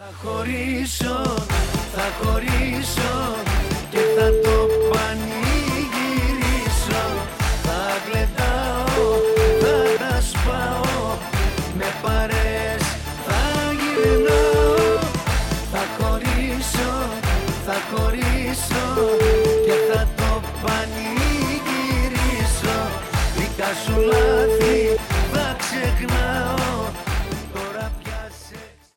Θα χωρίσω και θα το πανηγυρίσω. Θα γλεντάω, θα τα σπάω, με παρέες θα γυρνάω. Θα χωρίσω και θα το πανηγυρίσω. Δικά σου λάθη θα ξεχνάω.